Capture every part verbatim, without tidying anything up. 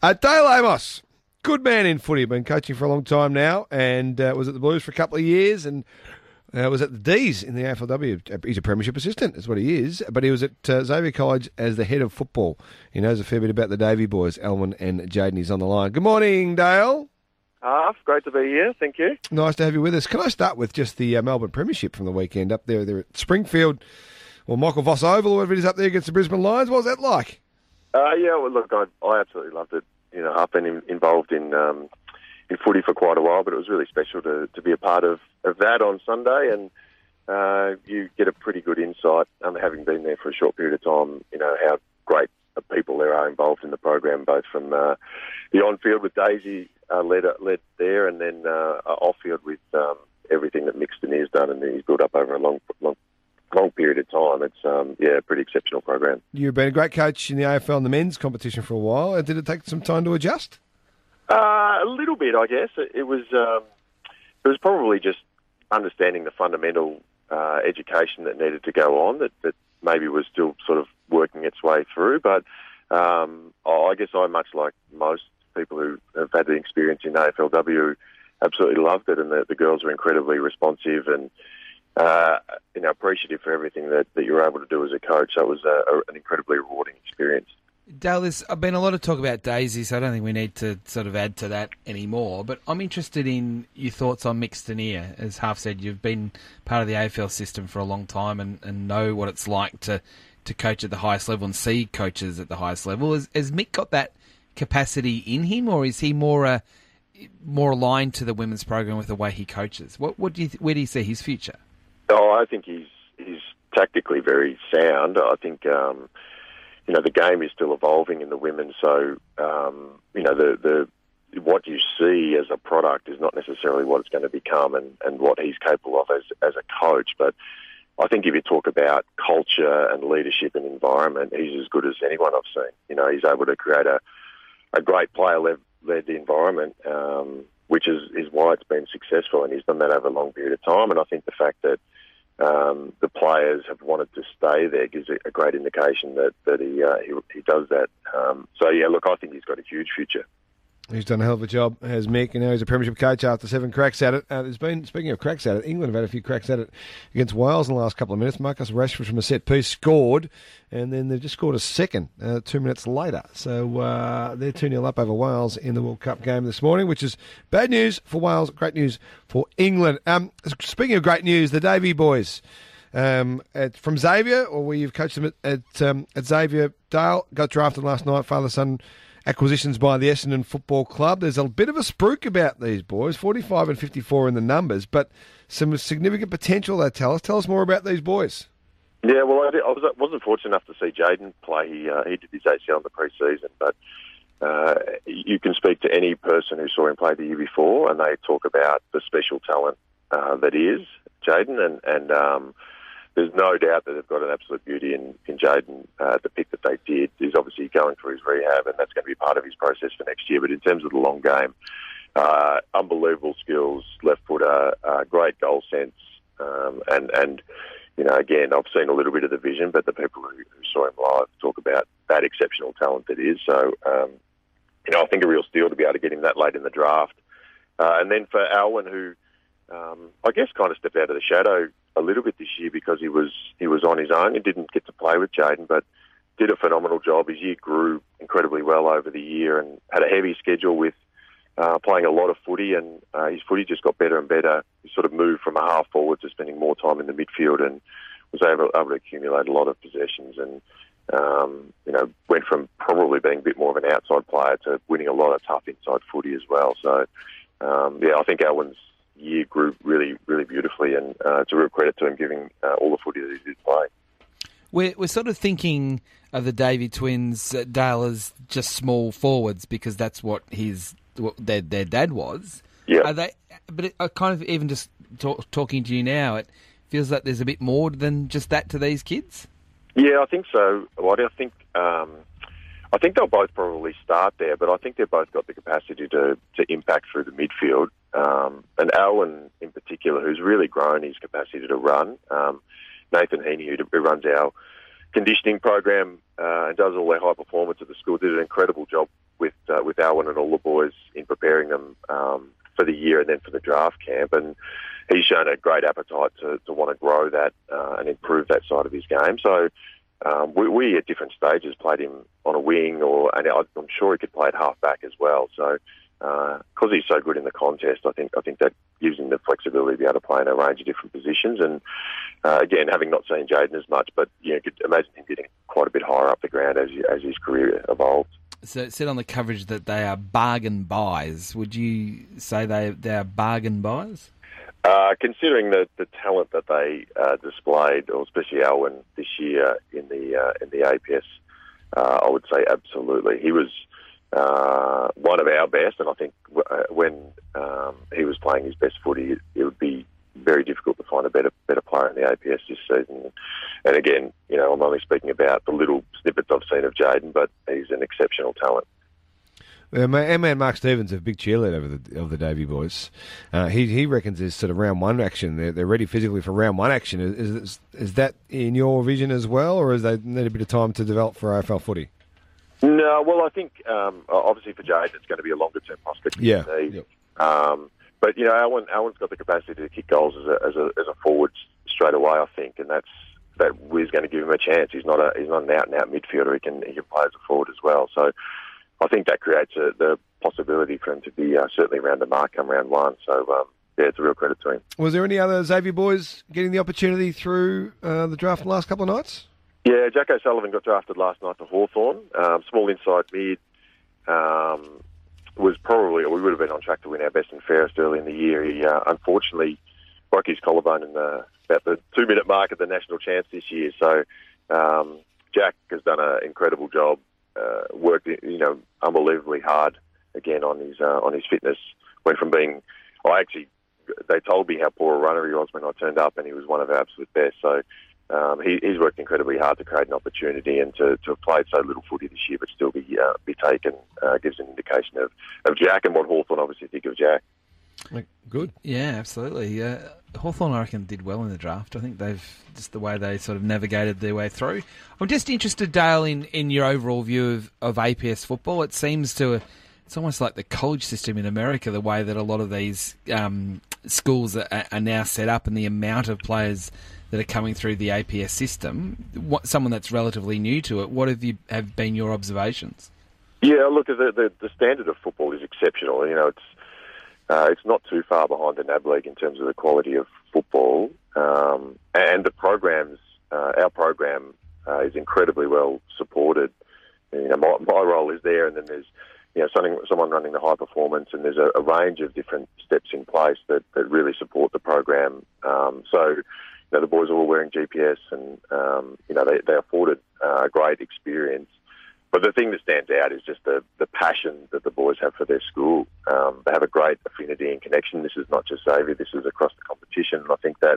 Uh, Dale Amos, good man in footy, been coaching for a long time now, and uh, was at the Blues for a couple of years, and uh, was at the D's in the A F L W. He's a premiership assistant, is what he is, but he was at uh, Xavier College as the head of football. He knows a fair bit about the Davey boys, Elwyn and Jaden. He's on the line. Good morning, Dale. Half, great to be here, thank you. Nice to have you with us. Can I start with just the uh, Melbourne Premiership from the weekend up there? They're at Springfield, or Michael Voss Oval, or whatever it is up there against the Brisbane Lions. What was that like? Uh, yeah, well, look, I, I absolutely loved it. You know, I've been in, involved in um, in footy for quite a while, but it was really special to, to be a part of, of that on Sunday, and uh, you get a pretty good insight, um, having been there for a short period of time, you know, how great people there are involved in the program, both from uh, the on-field with Daisy uh, led, led there, and then uh, off-field with um, everything that Mick Stannier's done, and he's built up over a long, long, long period of time. It's um, yeah, a pretty exceptional program. You've been a great coach in the A F L and the men's competition for a while. Did it take some time to adjust? Uh, a little bit, I guess. It, it was um, it was probably just understanding the fundamental uh, education that needed to go on that, that maybe was still sort of working its way through. But um, I guess I, much like most people who have had the experience in A F L W, absolutely loved it, and the, the girls were incredibly responsive and uh, you know, appreciative for everything that, that you were able to do as a coach. So it was a, a, an incredibly rewarding experience. Dale, there's been a lot of talk about Daisy, so I don't think we need to sort of add to that anymore. But I'm interested in your thoughts on Mick Stanier. As Half said, you've been part of the A F L system for a long time and, and know what it's like to, to coach at the highest level and see coaches at the highest level. Has, has Mick got that capacity in him, or is he more uh, more aligned to the women's program with the way he coaches? What, what do you th- where do you see his future? Oh, I think he's he's tactically very sound. I think um, you know the game is still evolving in the women, so um, you know the the what you see as a product is not necessarily what it's going to become, and, and what he's capable of as as a coach. But I think if you talk about culture and leadership and environment, he's as good as anyone I've seen. You know, he's able to create a a great player-led led environment, um, which is, is why it's been successful, and he's done that over a long period of time. And I think the fact that um, the players have wanted to stay there gives a, a great indication that, that he, uh, he he does that. Um, so, yeah, look, I think he's got a huge future. He's done a hell of a job, has Mick, and now he's a premiership coach after seven cracks at it. Uh, there's been, speaking of cracks at it, England have had a few cracks at it against Wales in the last couple of minutes. Marcus Rashford from a set piece scored, and then they've just scored a second uh, two minutes later. So uh, they're two nil up over Wales in the World Cup game this morning, which is bad news for Wales, great news for England. Um, speaking of great news, the Davey boys um, at, from Xavier, or where you've coached them at, at, um, at Xavier, Dale, got drafted last night, father-son acquisitions by the Essendon Football Club. There's a bit of a spruik about these boys, forty-five and fifty-four in the numbers, but some significant potential, they tell us. Tell us more about these boys. Yeah, well, I, did, I was, wasn't fortunate enough to see Jaden play. He, uh, he did his A C L in the pre-season, but uh, you can speak to any person who saw him play the year before, and they talk about the special talent uh, that is Jaden, and, and um, there's no doubt that they've got an absolute beauty in, in Jaden. Uh, the pick that they did is obviously going through his rehab, and that's going to be part of his process for next year. But in terms of the long game, uh, unbelievable skills, left footer, uh, great goal sense, um, and, and, you know, again, I've seen a little bit of the vision, but the people who, who saw him live talk about that exceptional talent that is. So, um, you know, I think a real steal to be able to get him that late in the draft. Uh, and then for Alwyn, who um, I guess kind of stepped out of the shadow a little bit this year because he was he was on his own and didn't get to play with Jaden, but did a phenomenal job. His year grew incredibly well over the year and had a heavy schedule with uh, playing a lot of footy, and uh, his footy just got better and better. He sort of moved from a half forward to spending more time in the midfield and was able, able to accumulate a lot of possessions, and um, you know, went from probably being a bit more of an outside player to winning a lot of tough inside footy as well. So um, yeah, I think Alwyn's year grew really, really beautifully, and uh, it's a real credit to him giving uh, all the footy that he did play. We're, we're sort of thinking of the Davey twins, uh, Dale, as just small forwards because that's what his what their their dad was. Yeah. Are they? But it, I kind of even just talk, talking to you now, it feels like there's a bit more than just that to these kids. Yeah, I think so. Waddy. I think um, I think they'll both probably start there, but I think they've both got the capacity to to impact through the midfield. Um, and Alwyn in particular, who's really grown his capacity to run. Um, Nathan Heaney, who runs our conditioning program uh, and does all their high performance at the school, did an incredible job with uh, with Alwyn and all the boys in preparing them um, for the year and then for the draft camp, and he's shown a great appetite to, to want to grow that uh, and improve that side of his game. So um, we, we, at different stages, played him on a wing, or and I'm sure he could play at half-back as well. So because uh, he's so good in the contest, I think I think that gives him the flexibility to be able to play in a range of different positions. And uh, again, having not seen Jayden as much, but you know, could imagine him getting quite a bit higher up the ground as as his career evolves. So it said on the coverage that they are bargain buys. Would you say they they are bargain buys? Uh, considering the, the talent that they uh, displayed, or especially Alwyn this year in the uh, in the A P S, uh, I would say absolutely. He was uh, one of our best, and I think w- uh, when um, he was playing his best footy, it, it would be very difficult to find a better better player in the A P S this season. And again, you know, I'm only speaking about the little snippets I've seen of Jayden, but he's an exceptional talent. Uh, our man Mark Stevens, a big cheerleader of the of the Davey boys, uh, he he reckons there's sort of round one action. They're, they're ready physically for round one action. Is, is is that in your vision as well, or is they need a bit of time to develop for A F L footy? No, well, I think um, obviously for Jayden it's going to be a longer term prospect. Yeah. Yep. Um, but you know, Alwyn Alwyn's got the capacity to kick goals as a as a as a forward straight away, I think, and that's that is going to give him a chance. He's not a he's not an out and out midfielder. He can he can play as a forward as well. So I think that creates a, the possibility for him to be uh, certainly around the mark come round one. So, um, yeah, it's a real credit to him. Was there any other Xavier boys getting the opportunity through uh, the draft the last couple of nights? Yeah, Jack O'Sullivan got drafted last night to Hawthorn. Um, small inside mid. Um, was probably, or we would have been on track to win our best and fairest early in the year. He uh, unfortunately broke his collarbone in the, about the two-minute mark at the national chance this year. So um, Jack has done an incredible job. Uh, worked, you know, unbelievably hard again on his uh, on his fitness. Went from being, I actually, they told me how poor a runner he was when I turned up, and he was one of our absolute best. So um, he, he's worked incredibly hard to create an opportunity, and to, to have played so little footy this year, but still be uh, be taken, uh, gives an indication of, of Jack and what Hawthorn obviously think of Jack. Good. Yeah, absolutely. Uh, Hawthorn, I reckon, did well in the draft. I think they've just the way they sort of navigated their way through. I'm just interested, Dale, in, in your overall view of, of A P S football. It seems to, it's almost like the college system in America, the way that a lot of these um, schools are, are now set up, and the amount of players that are coming through the A P S system. What, someone that's relatively new to it, what have you have been your observations? Yeah, look, the the, the standard of football is exceptional. You know, it's Uh, it's not too far behind the N A B League in terms of the quality of football, um, and the programs. Uh, our program uh, is incredibly well supported. You know, my, my role is there, and then there's you know someone, someone running the high performance, and there's a, a range of different steps in place that, that really support the program. Um, so, you know, the boys are all wearing G P S, and um, you know they they afforded uh, a great experience. But the thing that stands out is just the, the passion that the boys have for their school. Um, they have a great affinity and connection. This is not just Xavier, this is across the competition. And I think that,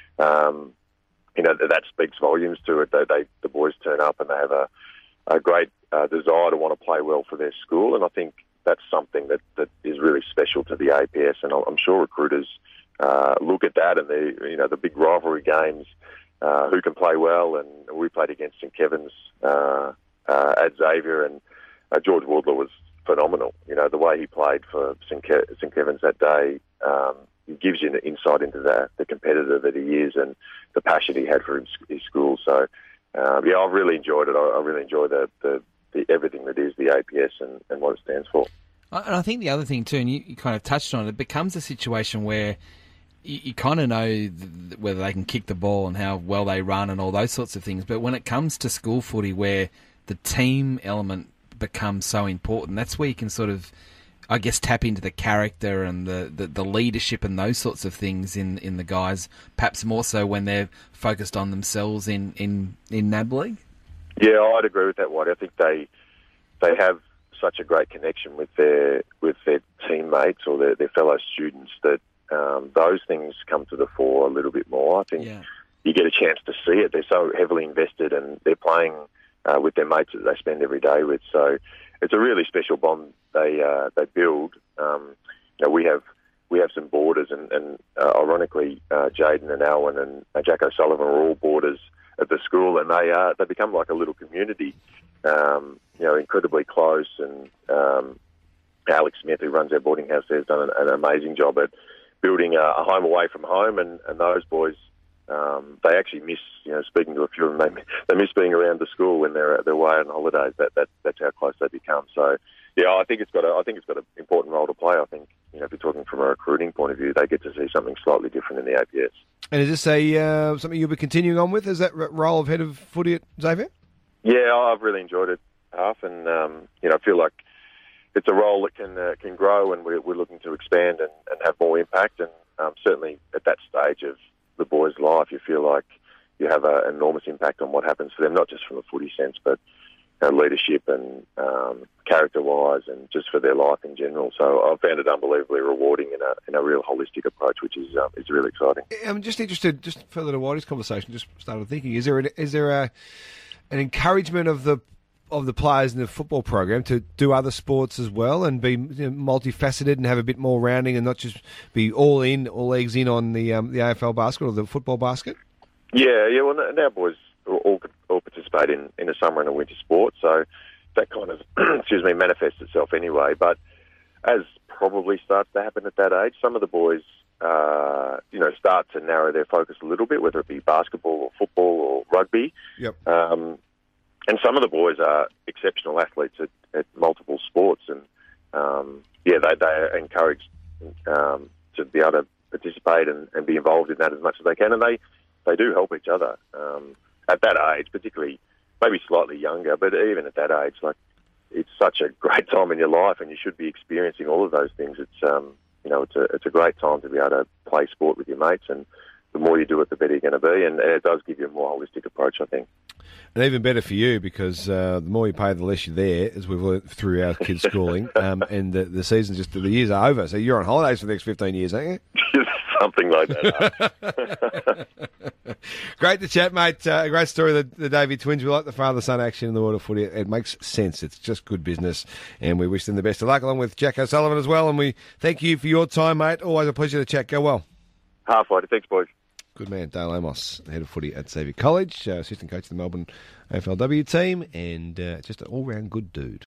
um, you know, that, that speaks volumes to it. They, they, the boys turn up and they have a, a great uh, desire to want to play well for their school. And I think that's something that, that is really special to the A P S. And I'm sure recruiters uh, look at that and the, you know, the big rivalry games, uh, who can play well. And we played against St Kevin's uh Uh, at Xavier, and uh, George Wardler was phenomenal. You know, the way he played for St Ke- St Kevin's that day um, gives you an insight into the, the competitor that he is and the passion he had for his, his school. So, um, yeah, I've really enjoyed it. I, I really enjoy the, the, the everything that is the A P S and, and what it stands for. And I think the other thing too, and you, you kind of touched on it, it becomes a situation where you, you kind of know th- whether they can kick the ball and how well they run and all those sorts of things. But when it comes to school footy, where the team element becomes so important, that's where you can sort of, I guess, tap into the character and the, the, the leadership and those sorts of things in, in the guys, perhaps more so when they're focused on themselves in, in, in N A B League? Yeah, I'd agree with that, White. I think they they have such a great connection with their with their teammates or their, their fellow students that um, those things come to the fore a little bit more. I think yeah. You get a chance to see it. They're so heavily invested and they're playing Uh, with their mates that they spend every day with. So it's a really special bond they uh, they build. Um, you know, we have we have some boarders, and, and uh, ironically, uh, Jayden and Alwyn and uh, Jack O'Sullivan are all boarders at the school, and they uh, they become like a little community. Um, you know, incredibly close, and um, Alex Smith, who runs our boarding house there, has done an, an amazing job at building a, a home away from home, and, and those boys, um, they actually miss, you know, speaking to a few of them, they, they miss being around the school when they're they're away on holidays. That, that that's how close they become. So, yeah, I think it's got a, I think it's got an important role to play. I think, you know, if you're talking from a recruiting point of view, they get to see something slightly different in the A P S. And is this a uh, something you'll be continuing on with? Is that r- role of head of footy at Xavier? Yeah, I've really enjoyed it, Half, and um, you know, I feel like it's a role that can uh, can grow, and we're, we're looking to expand and, and have more impact. And um, certainly at that stage of the boys' life, you feel like you have a, an enormous impact on what happens for them, not just from a footy sense, but you know, leadership and um, character-wise, and just for their life in general. So I've found it unbelievably rewarding in a in a real holistic approach, which is um, is really exciting. I'm just interested, just further to Whitey's conversation, just started thinking, is there, a, is there a, an encouragement of the of the players in the football program to do other sports as well and be, you know, multifaceted and have a bit more rounding and not just be all in, all eggs in on the um, the A F L basket or the football basket? Yeah, yeah. Well, now boys all all participate in, in a summer and a winter sport, so that kind of excuse me manifests itself anyway. But as probably starts to happen at that age, some of the boys, uh, you know, start to narrow their focus a little bit, whether it be basketball or football or rugby. Yep. Um, And some of the boys are exceptional athletes at, at multiple sports, and um, yeah, they they are encouraged um, to be able to participate and, and be involved in that as much as they can, and they, they do help each other um, at that age, particularly maybe slightly younger, but even at that age, like it's such a great time in your life, and you should be experiencing all of those things. It's um, you know, it's a it's a great time to be able to play sport with your mates, and the more you do it, the better you're going to be, and it does give you a more holistic approach, I think. And even better for you, because uh, the more you pay, the less you're there, as we've learned through our kids' schooling. Um, and the, the season's just, the years are over. So you're on holidays for the next fifteen years, aren't you? Something like that. Great to chat, mate. Uh, great story, the, the Davey twins. We like the father-son action in the world of footy. It makes sense. It's just good business. And we wish them the best of luck, along with Jack O'Sullivan as well. And we thank you for your time, mate. Always a pleasure to chat. Go well. Half-fighter. Thanks, boys. Good man, Dale Amos, head of footy at Xavier College, uh, assistant coach of the Melbourne A F L W team, and uh, just an all-round good dude.